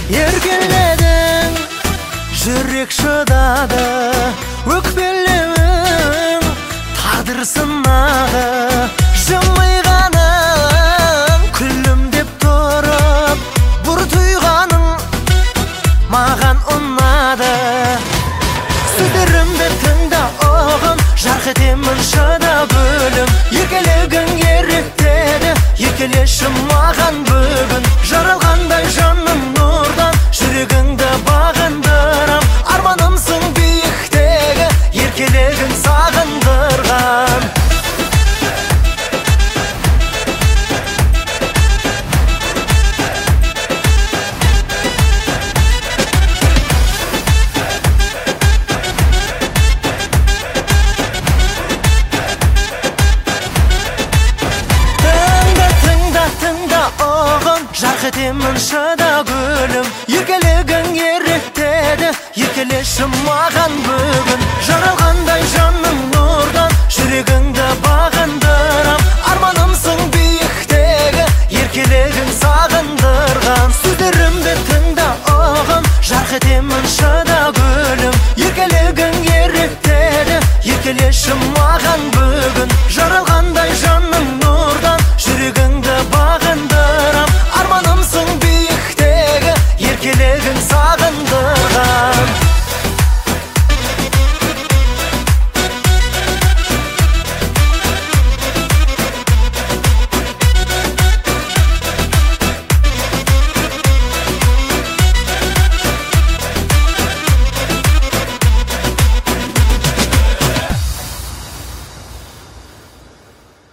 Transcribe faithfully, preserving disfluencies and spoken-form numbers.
Еркеледің, жүрек шыдады, өкпелеуің тағдыр сынағы. Жымиғаның, күлімдеп тұрып, бұр тұйғаның маған ұнады. Сөздерімді тыңда оғым, жарқ етемін шыда бөлім. Еркелегің еректеді, еркелеші маған бүгін. Жаралғандай жаным нұрдан, жүрегіңді бағындырам. Арманымсың биіктегі, еркелегің сағындырған. Жарқ етемін шыда гүлім, еркелегің еректеді, еркелеші маған бүгін. Жаралғандай жаным нұрдан, жүрегіңді бағындырам. Арманымсың биіктегі, еркелегің сағындырған. Сөздерімді тыңда оғым, жарқ етемін шыда гүлім, еркелегің еректеді, еркелеші маған бүгін.